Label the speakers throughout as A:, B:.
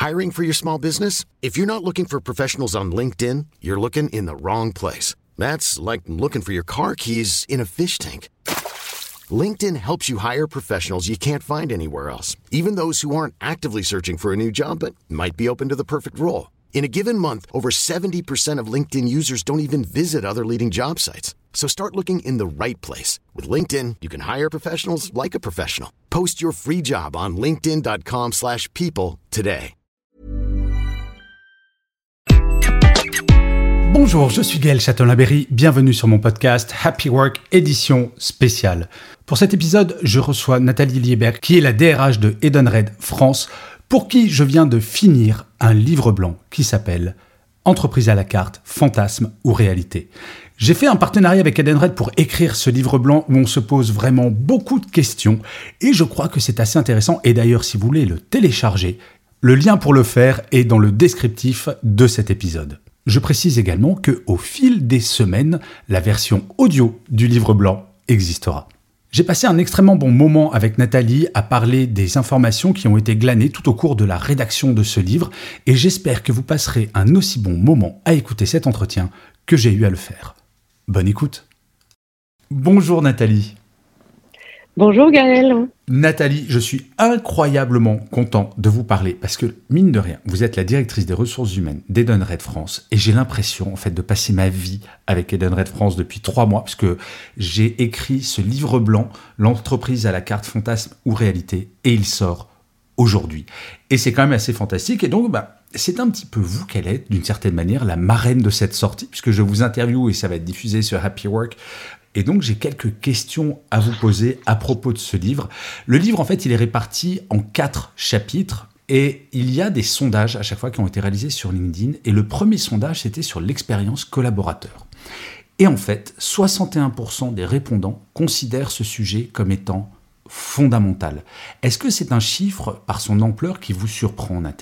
A: Hiring for your small business? If you're not looking for professionals on LinkedIn, you're looking in the wrong place. That's like looking for your car keys in a fish tank. LinkedIn helps you hire professionals you can't find anywhere else, even those who aren't actively searching for a new job but might be open to the perfect role. In a given month, over 70% of LinkedIn users don't even visit other leading job sites. So start looking in the right place. With LinkedIn, you can hire professionals like a professional. Post your free job on linkedin.com/people today.
B: Bonjour, je suis Gaël Châtelain-Berry, bienvenue sur mon podcast Happy Work édition spéciale. Pour cet épisode, je reçois Nathalie Liebert, qui est la DRH de Edenred France, pour qui je viens de finir un livre blanc qui s'appelle « Entreprise à la carte, fantasme ou réalité ». J'ai fait un partenariat avec Edenred pour écrire ce livre blanc où on se pose vraiment beaucoup de questions et je crois que c'est assez intéressant. Et d'ailleurs, si vous voulez le télécharger, le lien pour le faire est dans le descriptif de cet épisode. Je précise également qu'au fil des semaines, la version audio du livre blanc existera. J'ai passé un extrêmement bon moment avec Nathalie à parler des informations qui ont été glanées tout au cours de la rédaction de ce livre et j'espère que vous passerez un aussi bon moment à écouter cet entretien que j'ai eu à le faire. Bonne écoute. Bonjour Nathalie.
C: Bonjour Gaël.
B: Nathalie, je suis incroyablement content de vous parler parce que, mine de rien, vous êtes la directrice des ressources humaines d'Edenred France et j'ai l'impression en fait de passer ma vie avec Edenred France depuis 3 mois puisque j'ai écrit ce livre blanc, l'entreprise à la carte fantasme ou réalité, et il sort aujourd'hui. Et c'est quand même assez fantastique et donc c'est un petit peu vous qu'elle est, d'une certaine manière, la marraine de cette sortie puisque je vous interviewe et ça va être diffusé sur Happy Work. Et donc, j'ai quelques questions à vous poser à propos de ce livre. Le livre, en fait, il est réparti en 4 chapitres et il y a des sondages à chaque fois qui ont été réalisés sur LinkedIn. Et le premier sondage, c'était sur l'expérience collaborateur. Et en fait, 61% des répondants considèrent ce sujet comme étant fondamental. Est-ce que c'est un chiffre, par son ampleur, qui vous surprend, Nathalie ?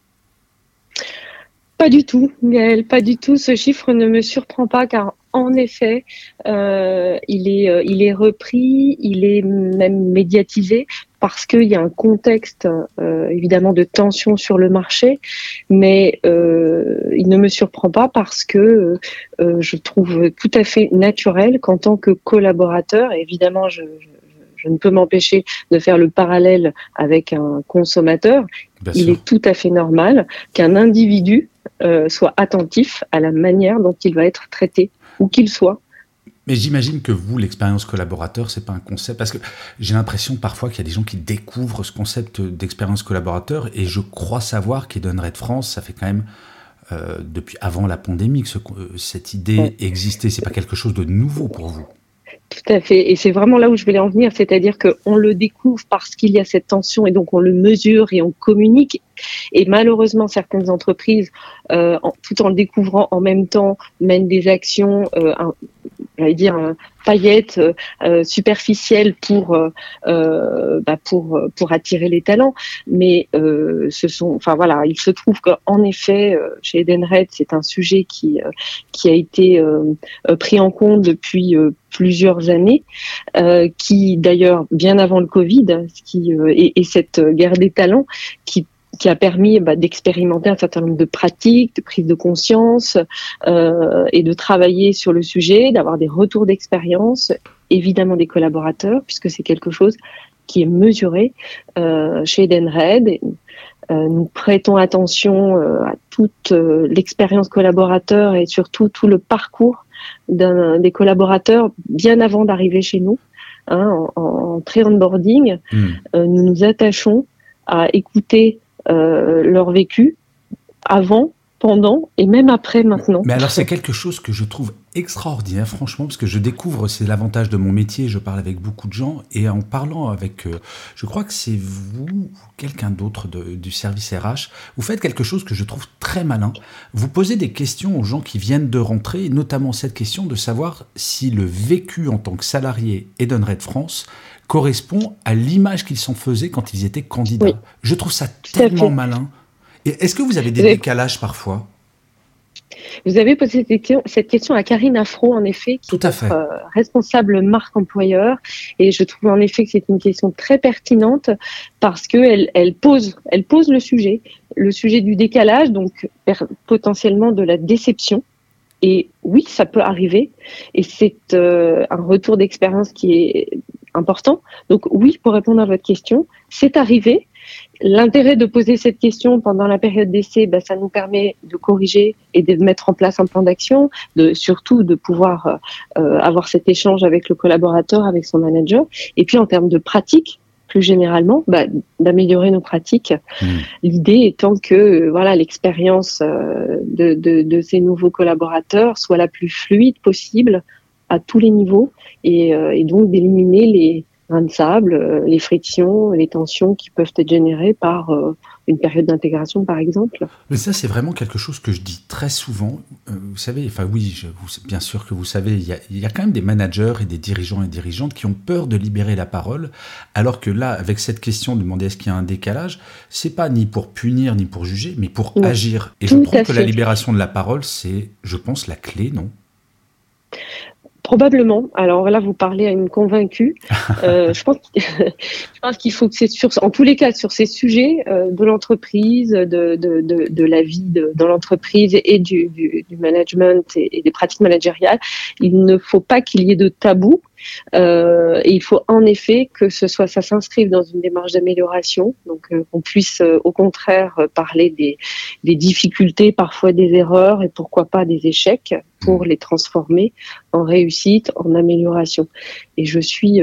C: Pas du tout, Gaël, pas du tout. Ce chiffre ne me surprend pas car en effet, il est repris, il est même médiatisé parce qu'il y a un contexte évidemment de tension sur le marché, mais il ne me surprend pas parce que je trouve tout à fait naturel qu'en tant que collaborateur, évidemment je ne peux m'empêcher de faire le parallèle avec un consommateur.
B: Bien
C: il
B: sûr.
C: est tout à fait normal qu'un individu soit attentif à la manière dont il va être traité, où qu'il soit.
B: Mais j'imagine que vous, l'expérience collaborateur, c'est pas un concept, parce que j'ai l'impression parfois qu'il y a des gens qui découvrent ce concept d'expérience collaborateur, et je crois savoir qu'Edenred France, ça fait quand même depuis avant la pandémie que cette idée existait. C'est pas quelque chose de nouveau pour vous.
C: Tout à fait, et c'est vraiment là où je voulais en venir, c'est-à-dire qu'on le découvre parce qu'il y a cette tension et donc on le mesure et on communique. Et malheureusement, certaines entreprises, tout en le découvrant en même temps, mènent des actions, paillettes, superficielles pour attirer les talents. Mais il se trouve qu'en effet, chez Edenred, c'est un sujet qui a été pris en compte depuis plusieurs années, qui d'ailleurs bien avant le Covid, et cette guerre des talents qui a permis d'expérimenter un certain nombre de pratiques, de prise de conscience et de travailler sur le sujet, d'avoir des retours d'expérience, évidemment des collaborateurs, puisque c'est quelque chose qui est mesuré chez Edenred. Nous prêtons attention à toute l'expérience collaborateur et surtout tout le parcours des collaborateurs bien avant d'arriver chez nous, en pré-onboarding. Nous nous attachons à écouter leur vécu avant, pendant et même après maintenant.
B: Mais alors c'est quelque chose que je trouve extraordinaire franchement parce que je découvre, c'est l'avantage de mon métier, je parle avec beaucoup de gens et en parlant avec, je crois que c'est vous ou quelqu'un d'autre du service RH, vous faites quelque chose que je trouve très malin. Vous posez des questions aux gens qui viennent de rentrer, et notamment cette question de savoir si le vécu en tant que salarié Edenred France correspond à l'image qu'ils s'en faisaient quand ils étaient candidats. Oui. Je trouve ça tellement malin. Et est-ce que vous avez des décalages parfois ?
C: Vous avez posé cette question à Karine Afro, en effet, qui est responsable marque employeur. Et je trouve en effet que c'est une question très pertinente parce qu'elle pose le sujet. le sujet du décalage, donc potentiellement de la déception. Et oui, ça peut arriver. Et c'est un retour d'expérience qui est important. Donc oui, pour répondre à votre question, c'est arrivé. L'intérêt de poser cette question pendant la période d'essai, ça nous permet de corriger et de mettre en place un plan d'action, surtout de pouvoir avoir cet échange avec le collaborateur, avec son manager. Et puis en termes de pratique, plus généralement, d'améliorer nos pratiques. L'idée étant que l'expérience de ces nouveaux collaborateurs soit la plus fluide possible à tous les niveaux et donc d'éliminer les grains de sable, les frictions, les tensions qui peuvent être générées par une période d'intégration, par exemple.
B: Mais ça, c'est vraiment quelque chose que je dis très souvent. Vous savez, bien sûr que vous savez, il y a quand même des managers et des dirigeants et dirigeantes qui ont peur de libérer la parole, alors que là, avec cette question de demander est-ce qu'il y a un décalage, c'est pas ni pour punir ni pour juger, mais pour agir. Et je trouve que la libération de la parole, c'est, je pense, la clé, non ?
C: Probablement. Alors là, vous parlez à une convaincue. Je pense qu'il faut que en tous les cas, sur ces sujets de l'entreprise, de la vie dans l'entreprise et du management et des pratiques managériales, il ne faut pas qu'il y ait de tabou. Et il faut en effet que ça s'inscrive dans une démarche d'amélioration, donc qu'on puisse au contraire parler des difficultés, parfois des erreurs et pourquoi pas des échecs pour les transformer en réussite, en amélioration. Et je suis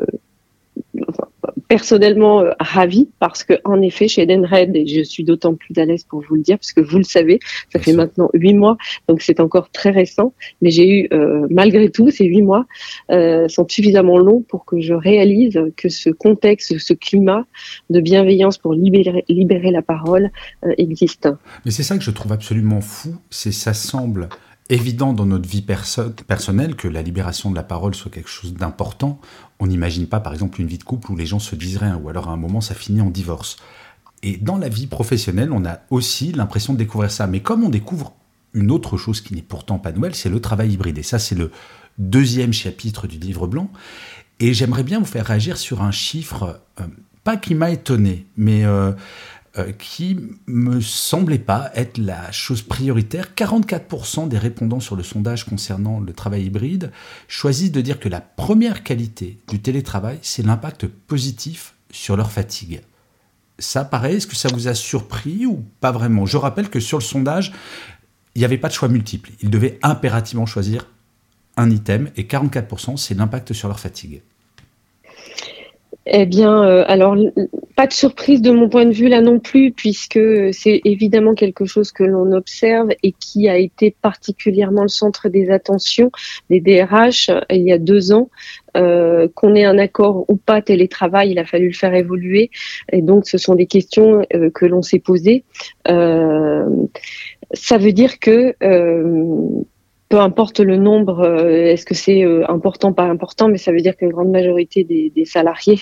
C: personnellement ravie parce que en effet chez Edenred, et je suis d'autant plus à l'aise pour vous le dire parce que vous le savez, ça fait maintenant 8 mois, donc c'est encore très récent, mais j'ai eu malgré tout ces 8 mois sont suffisamment longs pour que je réalise que ce contexte, ce climat de bienveillance pour libérer la parole existe.
B: Mais c'est ça que je trouve absolument fou, ça semble évident dans notre vie personnelle que la libération de la parole soit quelque chose d'important. On n'imagine pas, par exemple, une vie de couple où les gens se disent rien, ou alors à un moment, ça finit en divorce. Et dans la vie professionnelle, on a aussi l'impression de découvrir ça. Mais comme on découvre une autre chose qui n'est pourtant pas nouvelle, c'est le travail hybride. Et ça, c'est le 2e chapitre du livre blanc. Et j'aimerais bien vous faire réagir sur un chiffre, pas qui m'a étonné, mais qui me semblait pas être la chose prioritaire. 44% des répondants sur le sondage concernant le travail hybride choisissent de dire que la première qualité du télétravail, c'est l'impact positif sur leur fatigue. Ça paraît, est-ce que ça vous a surpris ou pas vraiment ? Je rappelle que sur le sondage, il n'y avait pas de choix multiple. Ils devaient impérativement choisir un item et 44%, c'est l'impact sur leur fatigue.
C: Eh bien, alors, pas de surprise de mon point de vue là non plus, puisque c'est évidemment quelque chose que l'on observe et qui a été particulièrement le centre des attentions des DRH il y a 2 ans. Qu'on ait un accord ou pas télétravail, il a fallu le faire évoluer. Et donc, ce sont des questions que l'on s'est posées. Ça veut dire que peu importe le nombre, est-ce que c'est important, pas important, mais ça veut dire qu'une grande majorité des salariés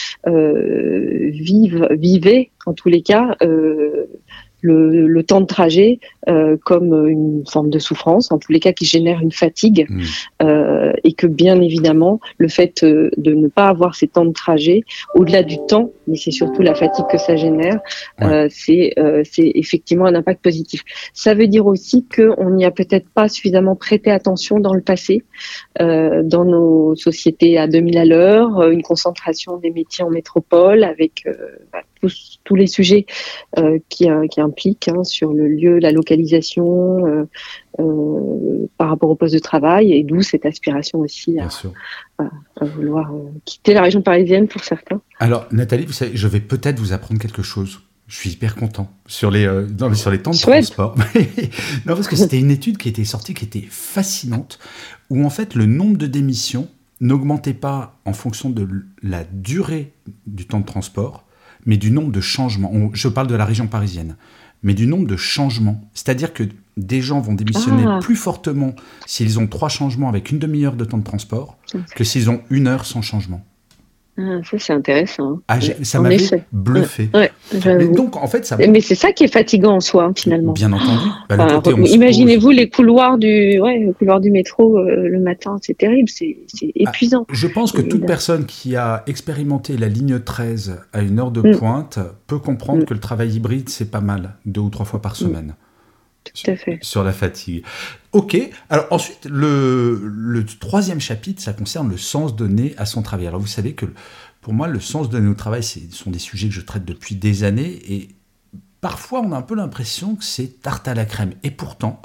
C: vivaient, en tous les cas, le temps de trajet comme une forme de souffrance, en tous les cas qui génère une fatigue, et que bien évidemment, le fait de ne pas avoir ces temps de trajet, au-delà du temps, mais c'est surtout la fatigue que ça génère, c'est effectivement un impact positif. Ça veut dire aussi qu'on n'y a peut-être pas suffisamment prêté attention dans le passé, dans nos sociétés à 2000 à l'heure, une concentration des métiers en métropole avec tous les sujets qui impliquent sur le lieu, la localisation par rapport au poste de travail, et d'où cette aspiration aussi à vouloir quitter la région parisienne pour certains.
B: Alors Nathalie, vous savez, je vais peut-être vous apprendre quelque chose. Je suis hyper content sur les temps de transport. Non, parce que c'était une étude qui était sortie, qui était fascinante, où en fait le nombre de démissions n'augmentait pas en fonction de la durée du temps de transport, mais du nombre de changements. Je parle de la région parisienne, mais du nombre de changements. C'est-à-dire que des gens vont démissionner plus fortement s'ils ont 3 changements avec une demi-heure de temps de transport que s'ils ont 1 heure sans changement.
C: Ah, ça, c'est intéressant.
B: Ah, ça
C: En
B: m'avait
C: effet.
B: bluffé.
C: Ouais,
B: Mais
C: j'avoue.
B: donc, en fait, ça,
C: Mais c'est ça qui est fatigant en soi, finalement.
B: bien entendu, le
C: Enfin,
B: côté on se pose.
C: imaginez-vous le couloir du métro le matin, c'est terrible, c'est
B: Ah,
C: épuisant.
B: je pense que
C: Et
B: toute
C: là,
B: personne qui a expérimenté la ligne 13 à une heure de
C: mm,
B: pointe peut comprendre
C: mm,
B: que le travail hybride, c'est pas mal, 2 ou 3 fois par
C: mm,
B: semaine,
C: tout à fait.
B: sur la fatigue. Ok, alors ensuite, le troisième chapitre, ça concerne le sens donné à son travail. Alors vous savez que pour moi, le sens donné au travail, ce sont des sujets que je traite depuis des années, et parfois on a un peu l'impression que c'est tarte à la crème. Et pourtant,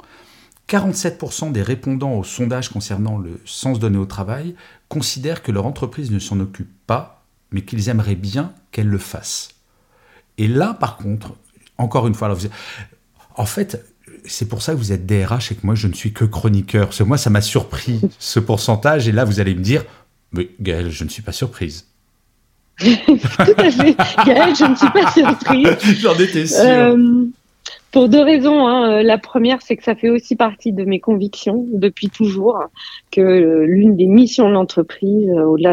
B: 47% des répondants au sondage concernant le sens donné au travail considèrent que leur entreprise ne s'en occupe pas, mais qu'ils aimeraient bien qu'elle le fasse. Et là, par contre, encore une fois, alors en fait, c'est pour ça que vous êtes DRH et que moi, je ne suis que chroniqueur. Parce que moi, ça m'a surpris, ce pourcentage. Et là, vous allez me dire, mais Gaëlle, je ne suis pas surprise.
C: Tout à fait. Gaëlle, je ne suis pas surprise.
B: J'en étais sûr.
C: Pour deux raisons. La première, c'est que ça fait aussi partie de mes convictions depuis toujours, que l'une des missions de l'entreprise, au-delà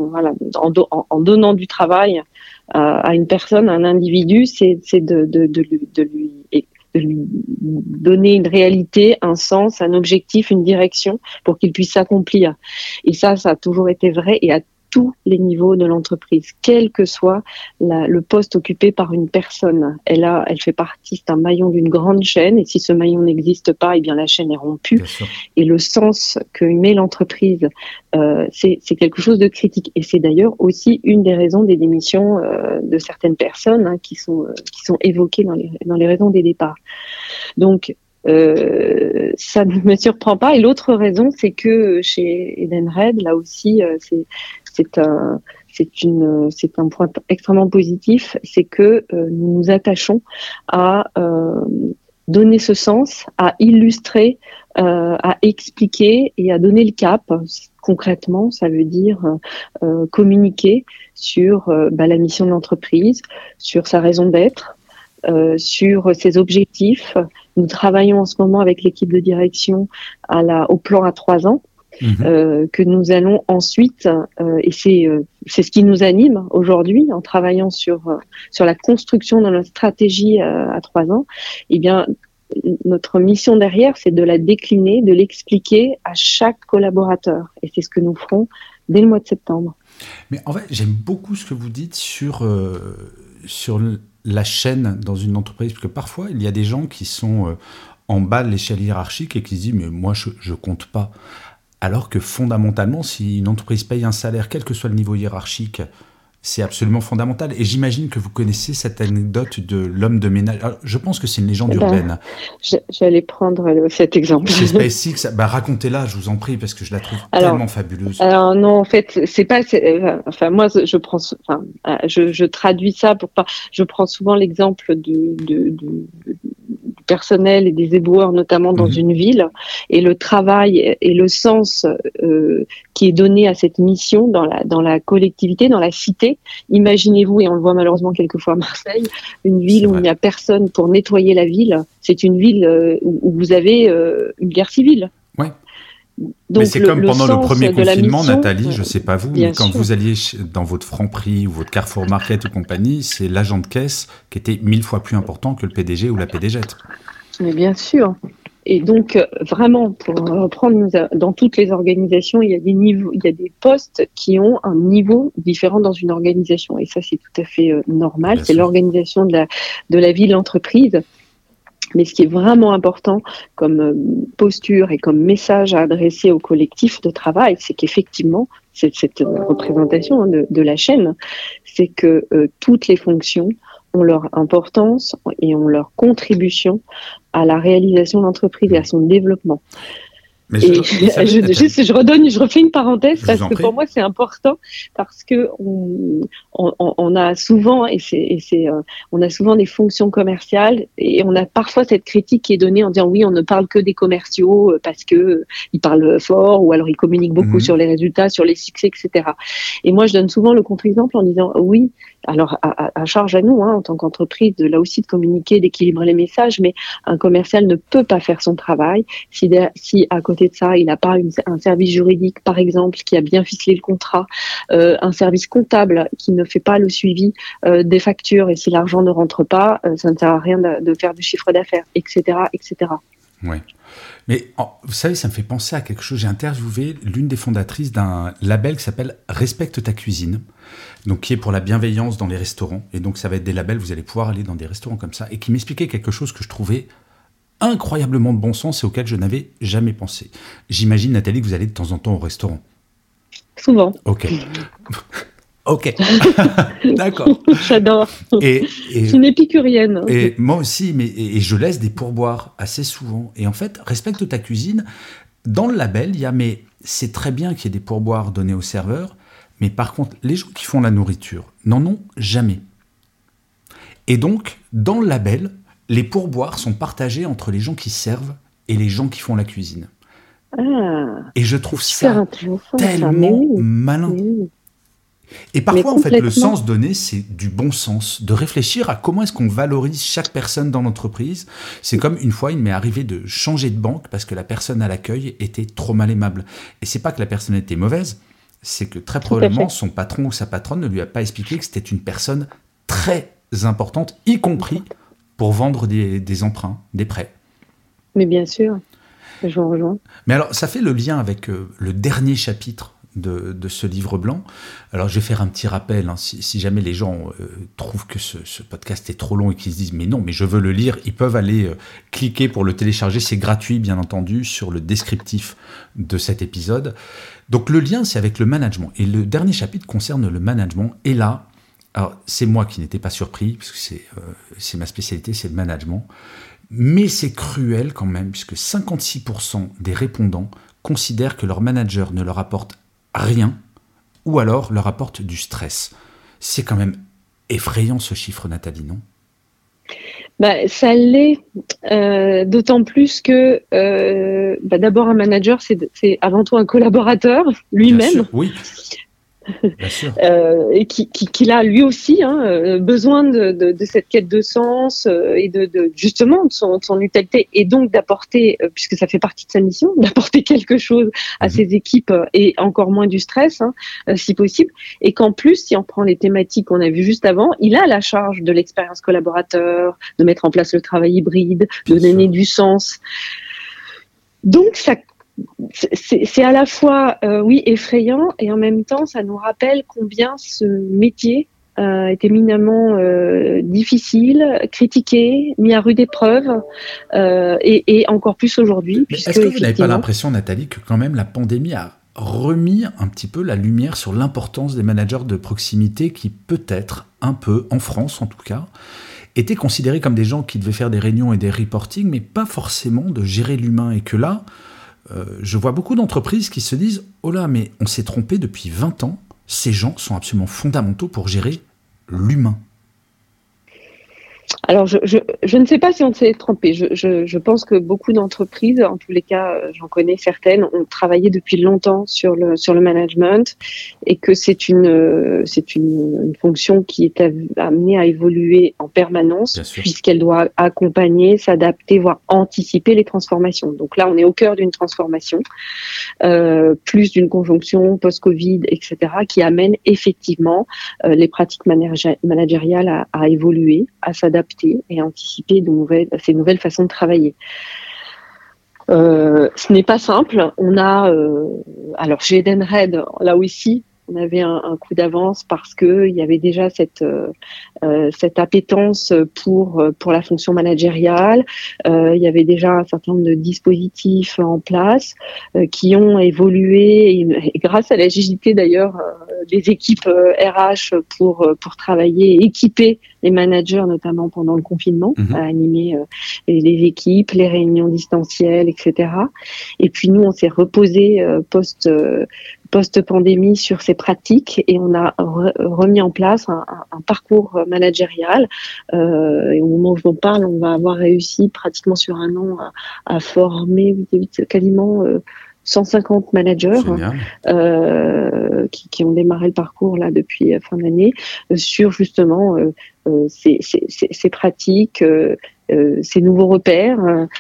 C: en donnant du travail à une personne, à un individu, c'est de lui donner une réalité, un sens, un objectif, une direction pour qu'il puisse s'accomplir. Et ça a toujours été vrai et à tous les niveaux de l'entreprise, quel que soit le poste occupé par une personne. Elle fait partie, c'est un maillon d'une grande chaîne, et si ce maillon n'existe pas, eh bien la chaîne est rompue. Et le sens que met l'entreprise, c'est quelque chose de critique. Et c'est d'ailleurs aussi une des raisons des démissions de certaines personnes qui sont évoquées dans les raisons des départs. Donc, ça ne me surprend pas. Et l'autre raison, c'est que chez Edenred, là aussi, c'est un point extrêmement positif, c'est que nous nous attachons à donner ce sens, à illustrer, à expliquer et à donner le cap. Concrètement, ça veut dire communiquer sur la mission de l'entreprise, sur sa raison d'être, sur ses objectifs. Nous travaillons en ce moment avec l'équipe de direction au plan à 3 ans, que nous allons ensuite, et c'est ce qui nous anime aujourd'hui en travaillant sur la construction de notre stratégie à 3 ans. Eh bien, notre mission derrière, c'est de la décliner, de l'expliquer à chaque collaborateur. Et c'est ce que nous ferons dès le mois de septembre.
B: Mais en fait, j'aime beaucoup ce que vous dites sur la chaîne dans une entreprise, parce que parfois, il y a des gens qui sont en bas de l'échelle hiérarchique et qui se disent « mais moi, je compte pas ». Alors que fondamentalement, si une entreprise paye un salaire, quel que soit le niveau hiérarchique, c'est absolument fondamental. Et j'imagine que vous connaissez cette anecdote de l'homme de ménage. Alors, je pense que c'est une légende urbaine.
C: J'allais prendre cet exemple.
B: Chez SpaceX, racontez-la, je vous en prie, parce que je la trouve tellement fabuleuse.
C: Alors non, en fait, c'est pas. Enfin, moi, je traduis ça pour pas. Je prends souvent l'exemple du personnel et des éboueurs, notamment dans une ville, et le travail et le sens qui est donné à cette mission dans la collectivité, dans la cité. Imaginez-vous, et on le voit malheureusement quelquefois à Marseille, une ville où il n'y a personne pour nettoyer la ville. C'est une ville où vous avez une guerre civile.
B: Ouais.
C: Donc,
B: mais c'est comme pendant le premier confinement,
C: mission,
B: Nathalie, je ne sais pas vous, mais quand
C: sûr.
B: vous alliez dans votre Franprix ou votre Carrefour Market ou compagnie, c'est l'agent de caisse qui était 1000 fois plus important que le PDG ou la PDG.
C: Mais bien sûr. Et donc, vraiment, pour reprendre, dans toutes les organisations, il y a des niveaux, il y a des postes qui ont un niveau différent dans une organisation. Et ça, c'est tout à fait normal.
B: Bien
C: c'est
B: sûr.
C: l'organisation de la vie de l'entreprise. Mais ce qui est vraiment important comme posture et comme message à adresser au collectif de travail, c'est qu'effectivement, cette représentation de la chaîne, c'est que toutes les fonctions ont leur importance et ont leur contribution à la réalisation de l'entreprise et à son développement.
B: Mais
C: je refais une parenthèse parce que
B: prie.
C: pour moi c'est important parce que on a souvent on a souvent des fonctions commerciales et on a parfois cette critique qui est donnée en disant oui on ne parle que des commerciaux parce que ils parlent fort ou alors ils communiquent beaucoup sur les résultats, sur les succès, etc. Et moi je donne souvent le contre-exemple en disant oui alors à charge à nous, en tant qu'entreprise, là aussi de communiquer, d'équilibrer les messages, mais un commercial ne peut pas faire son travail si à côté de ça, il n'a pas un service juridique, par exemple, qui a bien ficelé le contrat, un service comptable qui ne fait pas le suivi des factures, et si l'argent ne rentre pas, ça ne sert à rien de faire du chiffre d'affaires, etc., etc.
B: Ouais. Mais vous savez, ça me fait penser à quelque chose. J'ai interviewé l'une des fondatrices d'un label qui s'appelle Respecte ta cuisine, donc qui est pour la bienveillance dans les restaurants. Et donc ça va être des labels, vous allez pouvoir aller dans des restaurants comme ça, et qui m'expliquait quelque chose que je trouvais incroyablement de bon sens et auquel je n'avais jamais pensé. J'imagine, Nathalie, que vous allez de temps en temps au restaurant.
C: Souvent.
B: Ok. Ok, d'accord.
C: J'adore.
B: Et
C: je suis une épicurienne.
B: Et moi aussi, et je laisse des pourboires assez souvent. Et en fait, Respecte ta cuisine, dans le label, il y a, mais c'est très bien qu'il y ait des pourboires donnés aux serveurs, mais par contre, les gens qui font la nourriture n'en ont jamais. Et donc, dans le label, les pourboires sont partagés entre les gens qui servent et les gens qui font la cuisine. Et je trouve ça tellement malin. Oui. Et parfois, en fait, le sens donné, c'est du bon sens, de réfléchir à comment est-ce qu'on valorise chaque personne dans l'entreprise. C'est comme une fois, il m'est arrivé de changer de banque parce que la personne à l'accueil était trop mal aimable. Et c'est pas que la personne était mauvaise, c'est que très probablement son patron ou sa patronne ne lui a pas expliqué que c'était une personne très importante, y compris pour vendre des emprunts, des prêts.
C: Mais bien sûr, je vous rejoins.
B: Mais alors, ça fait le lien avec le dernier chapitre de ce livre blanc. Alors, je vais faire un petit rappel, si jamais les gens trouvent que ce podcast est trop long et qu'ils se disent « mais non, mais je veux le lire », ils peuvent aller cliquer pour le télécharger. C'est gratuit, bien entendu, sur le descriptif de cet épisode. Donc, le lien, c'est avec le management. Et le dernier chapitre concerne le management. Et là, alors, c'est moi qui n'étais pas surpris, parce que c'est ma spécialité, c'est le management. Mais c'est cruel quand même, puisque 56% des répondants considèrent que leur manager ne leur apporte rien, ou alors leur apporte du stress. C'est quand même effrayant ce chiffre, Nathalie, non ?
C: Ça l'est, d'autant plus que d'abord un manager, c'est avant tout un collaborateur lui-même.
B: Bien sûr, oui. Bien sûr.
C: Et qui a lui aussi besoin de cette quête de sens et de justement de son utilité, et donc d'apporter, puisque ça fait partie de sa mission, d'apporter quelque chose à ses équipes, et encore moins du stress, si possible. Et qu'en plus, si on prend les thématiques qu'on a vues juste avant, il a la charge de l'expérience collaborateur, de mettre en place le travail hybride, de donner du sens. Donc ça, c'est à la fois effrayant, et en même temps ça nous rappelle combien ce métier est éminemment difficile, critiqué, mis à rude épreuve, et encore plus aujourd'hui.
B: Mais est-ce que vous n'avez pas l'impression, Nathalie, que quand même la pandémie a remis un petit peu la lumière sur l'importance des managers de proximité qui, peut-être un peu, en France en tout cas, étaient considérés comme des gens qui devaient faire des réunions et des reportings, mais pas forcément de gérer l'humain, et que là, je vois beaucoup d'entreprises qui se disent « Oh là, mais on s'est trompé depuis 20 ans, ces gens sont absolument fondamentaux pour gérer l'humain ».
C: Alors, je ne sais pas si on s'est trompé. Je pense que beaucoup d'entreprises, en tous les cas, j'en connais certaines, ont travaillé depuis longtemps sur le management, et que c'est une fonction qui est amenée à évoluer en permanence, puisqu'elle doit accompagner, s'adapter, voire anticiper les transformations. Donc là, on est au cœur d'une transformation, plus d'une conjonction post-Covid, etc., qui amène effectivement les pratiques managériales à évoluer, à s'adapter et anticiper ces nouvelles façons de travailler. Ce n'est pas simple. On a, alors chez Edenred, là aussi, on avait un coup d'avance parce que il y avait déjà cette appétence pour la fonction managériale. Il y avait déjà un certain nombre de dispositifs en place qui ont évolué, et grâce à l'agilité d'ailleurs des équipes RH pour travailler et équiper les managers, notamment pendant le confinement, à animer les équipes, les réunions distancielles, etc. Et puis nous, on s'est reposé post-pandémie sur ces pratiques, et on a remis en place un parcours managérial. Et au moment où je vous parle, on va avoir réussi pratiquement sur un an à former quasiment 150 managers qui ont démarré le parcours là depuis fin d'année sur justement ces pratiques, ces nouveaux repères.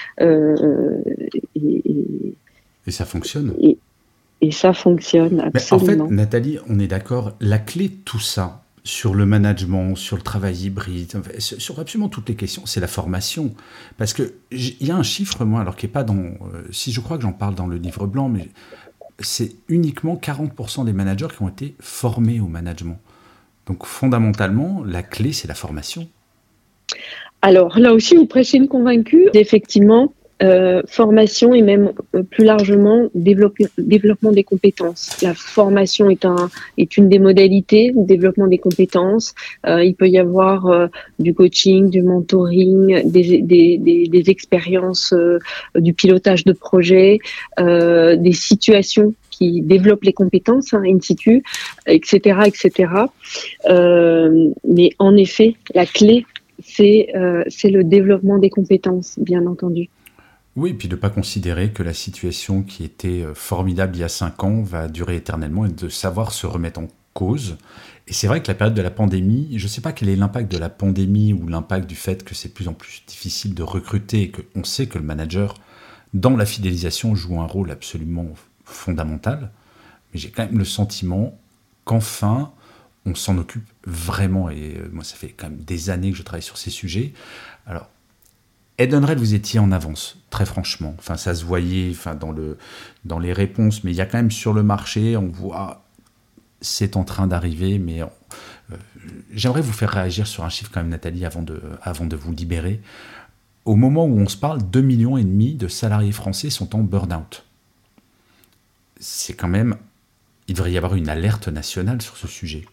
B: Et ça fonctionne.
C: Et ça fonctionne, absolument.
B: Mais en fait, Nathalie, on est d'accord, la clé de tout ça, sur le management, sur le travail hybride, sur absolument toutes les questions, c'est la formation. Parce qu'il y a un chiffre, moi, alors qui n'est pas dans... si je crois que j'en parle dans le livre blanc, mais c'est uniquement 40% des managers qui ont été formés au management. Donc fondamentalement, la clé, c'est la formation. Alors là aussi, vous prêchez une convaincue. Effectivement, formation et même plus largement développement des compétences. La formation est une des modalités de développement des compétences. Il peut y avoir du coaching, du mentoring, des expériences, du pilotage de projet, des situations qui développent les compétences in situ, etc., etc. Mais en effet, la clé, c'est le développement des compétences, bien entendu. Oui, et puis de ne pas considérer que la situation qui était formidable il y a 5 ans va durer éternellement et de savoir se remettre en cause. Et c'est vrai que la période de la pandémie, je ne sais pas quel est l'impact de la pandémie ou l'impact du fait que c'est de plus en plus difficile de recruter et qu'on sait que le manager, dans la fidélisation, joue un rôle absolument fondamental. Mais j'ai quand même le sentiment qu'enfin, on s'en occupe vraiment. Et moi, ça fait quand même des années que je travaille sur ces sujets. Alors, Edenred, vous étiez en avance, très franchement. Enfin, ça se voyait dans les réponses, mais il y a quand même sur le marché, on voit, c'est en train d'arriver, mais j'aimerais vous faire réagir sur un chiffre quand même, Nathalie, avant de vous libérer. Au moment où on se parle, 2,5 millions de salariés français sont en burn-out. C'est quand même... Il devrait y avoir une alerte nationale sur ce sujet.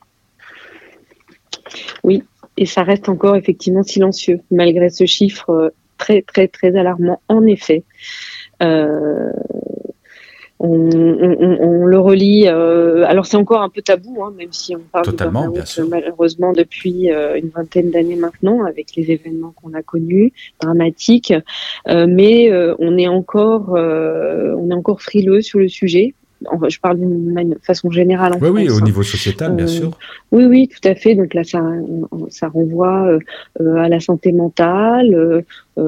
B: Oui, et ça reste encore effectivement silencieux, malgré ce chiffre très, très, très alarmant, en effet. On le relit. Alors, c'est encore un peu tabou, hein, même si on parle totalement,
C: de burn-out, malheureusement, depuis une vingtaine d'années maintenant, avec les événements qu'on a connus, dramatiques. Mais on est encore frileux sur le sujet. Je parle d'une façon générale en France.
B: Oui, au niveau sociétal, bien sûr.
C: Oui, tout à fait. Donc là, ça renvoie à la santé mentale,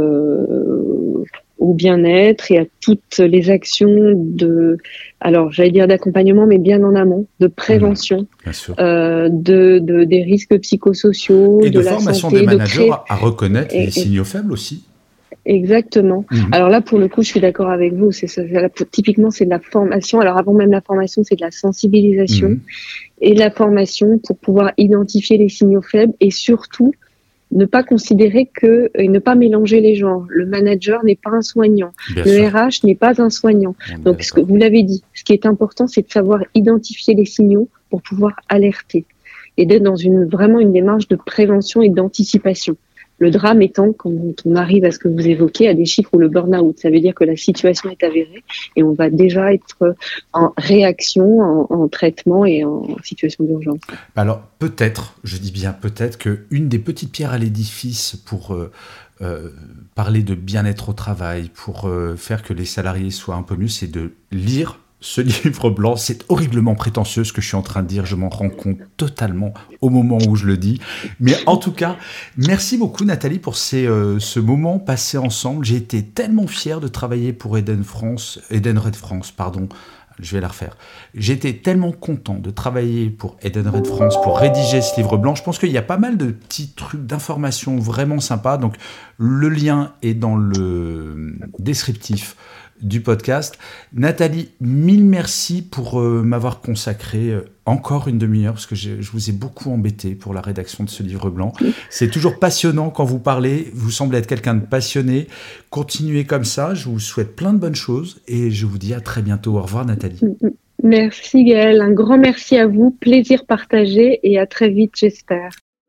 C: au bien-être et à toutes les actions d'accompagnement, mais bien en amont, de prévention,
B: bien sûr.
C: des risques psychosociaux,
B: et de
C: la
B: formation
C: santé,
B: des managers à reconnaître les signaux faibles aussi.
C: Exactement. Alors là, pour le coup, je suis d'accord avec vous. Typiquement, c'est de la formation. Alors avant même la formation, c'est de la sensibilisation et de la formation pour pouvoir identifier les signaux faibles et surtout ne pas considérer et ne pas mélanger les genres. Le manager n'est pas un soignant.
B: Bien
C: le
B: sûr.
C: RH n'est pas un soignant. Donc, vous l'avez dit, ce qui est important, c'est de savoir identifier les signaux pour pouvoir alerter et d'être dans vraiment une démarche de prévention et d'anticipation. Le drame étant, quand on arrive à ce que vous évoquez, à des chiffres où le burn-out, ça veut dire que la situation est avérée et on va déjà être en réaction, en traitement et en situation d'urgence.
B: Alors peut-être, je dis bien peut-être, qu'une des petites pierres à l'édifice pour parler de bien-être au travail, pour faire que les salariés soient un peu mieux, c'est de lire ce livre blanc. C'est horriblement prétentieux ce que je suis en train de dire, je m'en rends compte totalement au moment où je le dis. Mais en tout cas, merci beaucoup Nathalie pour ce moment passé ensemble. J'ai été tellement fier de travailler pour Edenred France. Je vais la refaire. J'étais tellement content de travailler pour Edenred France, pour rédiger ce livre blanc. Je pense qu'il y a pas mal de petits trucs d'informations vraiment sympas. Donc, le lien est dans le descriptif du podcast. Nathalie, mille merci pour m'avoir consacré encore une demi-heure, parce que je vous ai beaucoup embêté pour la rédaction de ce livre blanc. C'est toujours passionnant quand vous parlez, vous semblez être quelqu'un de passionné. Continuez comme ça, je vous souhaite plein de bonnes choses et je vous dis à très bientôt. Au revoir Nathalie.
C: Merci Gaël, un grand merci à vous, plaisir partagé et à très vite j'espère.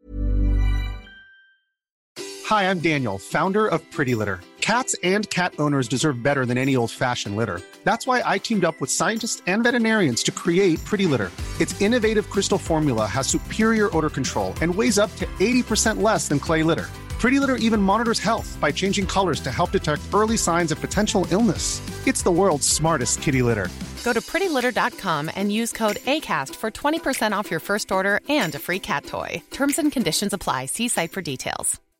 D: Hi, I'm Daniel, founder of Pretty Litter. Cats and cat owners deserve better than any old-fashioned litter. That's why I teamed up with scientists and veterinarians to create Pretty Litter. Its innovative crystal formula has superior odor control and weighs up to 80% less than clay litter. Pretty Litter even monitors health by changing colors to help detect early signs of potential illness. It's the world's smartest kitty litter.
E: Go to prettylitter.com and use code ACAST for 20% off your first order and a free cat toy. Terms and conditions apply. See site for details.